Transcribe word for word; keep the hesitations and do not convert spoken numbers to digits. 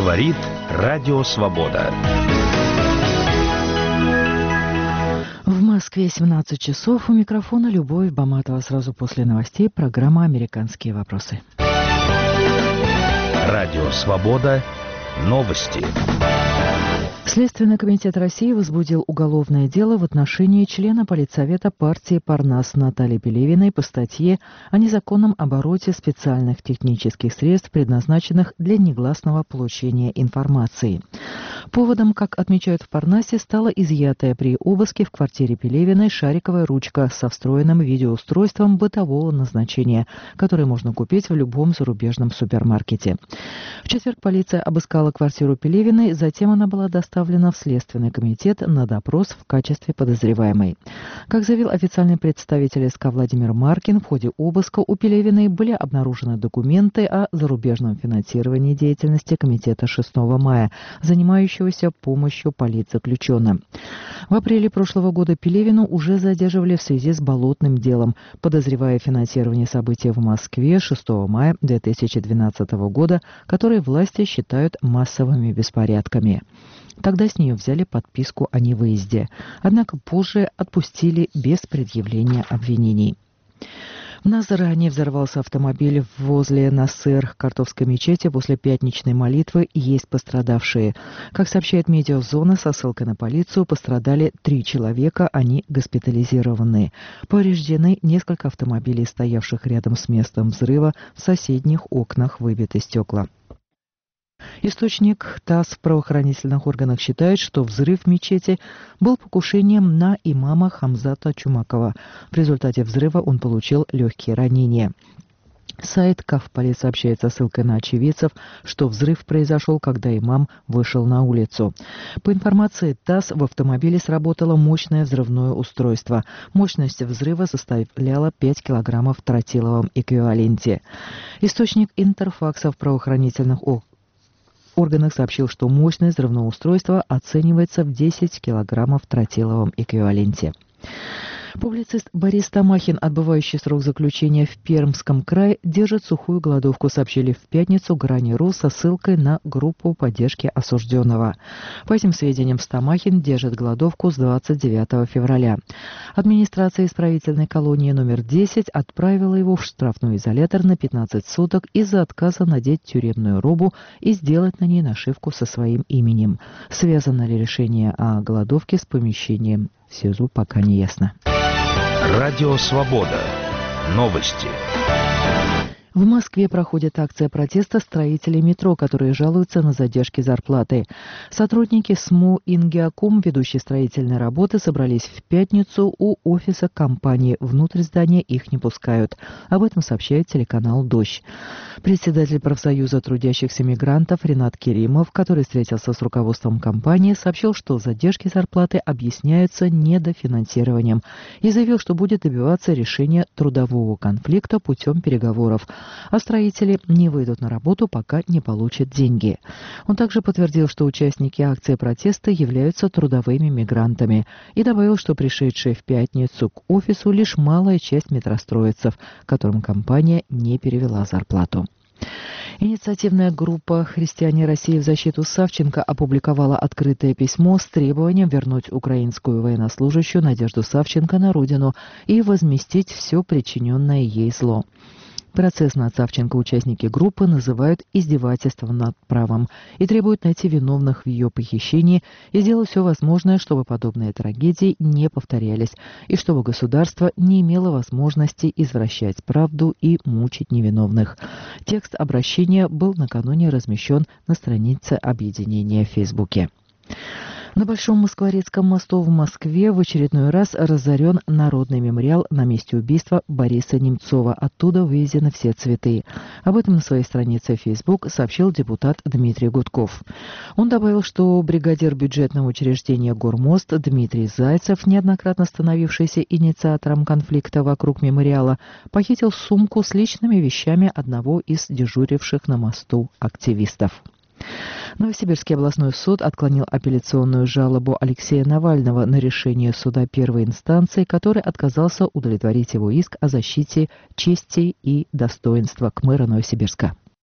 Говорит Радио Свобода. В Москве семнадцать часов. У микрофона Любовь Баматова. Сразу после новостей программа «Американские вопросы». Радио Свобода. Новости. Следственный комитет России возбудил уголовное дело в отношении члена политсовета партии «Парнас» Натальи Пелевиной по статье о незаконном обороте специальных технических средств, предназначенных для негласного получения информации. Поводом, как отмечают в «Парнасе», стала изъятая при обыске в квартире Пелевиной шариковая ручка со встроенным видеоустройством бытового назначения, которое можно купить в любом зарубежном супермаркете. В четверг полиция обыскала квартиру Пелевиной, затем она была доставлена в Следственный комитет на допрос в качестве подозреваемой. Как заявил официальный представитель СК Владимир Маркин, в ходе обыска у Пелевиной были обнаружены документы о зарубежном финансировании деятельности Комитета шестого мая, занимающегося помощью политзаключенным. В апреле прошлого года Пелевину уже задерживали в связи с болотным делом, подозревая в финансировании событий в Москве шестого мая две тысячи двенадцатого года, которые власти считают массовыми беспорядками. Тогда с нее взяли подписку о невыезде, однако позже отпустили без предъявления обвинений. В Назаране взорвался автомобиль возле Насыр Картовской мечети. После пятничной молитвы есть пострадавшие. Как сообщает Медиазона со ссылкой на полицию, пострадали три человека, они госпитализированы. Повреждены несколько автомобилей, стоявших рядом с местом взрыва, в соседних окнах выбиты стекла. Источник ТАСС в правоохранительных органах считает, что взрыв в мечети был покушением на имама Хамзата Чумакова. В результате взрыва он получил легкие ранения. Сайт Кавполи сообщает со ссылкой на очевидцев, что взрыв произошел, когда имам вышел на улицу. По информации ТАСС, в автомобиле сработало мощное взрывное устройство. Мощность взрыва составляла пять килограммов в тротиловом эквиваленте. Источник Интерфакса в правоохранительных органах В органах сообщил, что мощность взрывного устройства оценивается в десять килограммов в тротиловом эквиваленте. Публицист Борис Тамахин, отбывающий срок заключения в Пермском крае, держит сухую голодовку, сообщили в пятницу Грани.ру со ссылкой на группу поддержки осужденного. По этим сведениям, Стамахин держит голодовку с двадцать девятого февраля. Администрация исправительной колонии номер десять отправила его в штрафной изолятор на пятнадцать суток из-за отказа надеть тюремную робу и сделать на ней нашивку со своим именем. Связано ли решение о голодовке с помещением в СИЗО, пока не ясно. Радио Свобода. Новости. В Москве проходит акция протеста строителей метро, которые жалуются на задержки зарплаты. Сотрудники СМУ «Ингиаком», ведущие строительные работы, собрались в пятницу у офиса компании. Внутрь здания их не пускают. Об этом сообщает телеканал «Дождь». Председатель профсоюза трудящихся мигрантов Ренат Керимов, который встретился с руководством компании, сообщил, что задержки зарплаты объясняются недофинансированием и заявил, что будет добиваться решения трудового конфликта путем переговоров. А строители не выйдут на работу, пока не получат деньги. Он также подтвердил, что участники акции протеста являются трудовыми мигрантами, и добавил, что пришедшие в пятницу к офису лишь малая часть метростроицев, которым компания не перевела зарплату. Инициативная группа «Христиане России в защиту Савченко» опубликовала открытое письмо с требованием вернуть украинскую военнослужащую Надежду Савченко на родину и возместить все причиненное ей зло. Процесс над Савченко участники группы называют издевательством над правом и требуют найти виновных в ее похищении и сделать все возможное, чтобы подобные трагедии не повторялись и чтобы государство не имело возможности извращать правду и мучить невиновных. Текст обращения был накануне размещен на странице объединения в Фейсбуке. На Большом Москворецком мосту в Москве в очередной раз разорен народный мемориал на месте убийства Бориса Немцова. Оттуда вывезены все цветы. Об этом на своей странице в Facebook сообщил депутат Дмитрий Гудков. Он добавил, что бригадир бюджетного учреждения «Гормост» Дмитрий Зайцев, неоднократно становившийся инициатором конфликта вокруг мемориала, похитил сумку с личными вещами одного из дежуривших на мосту активистов. Новосибирский областной суд отклонил апелляционную жалобу Алексея Навального на решение суда первой инстанции, который отказался удовлетворить его иск о защите чести и достоинства к мэру Новосибирска.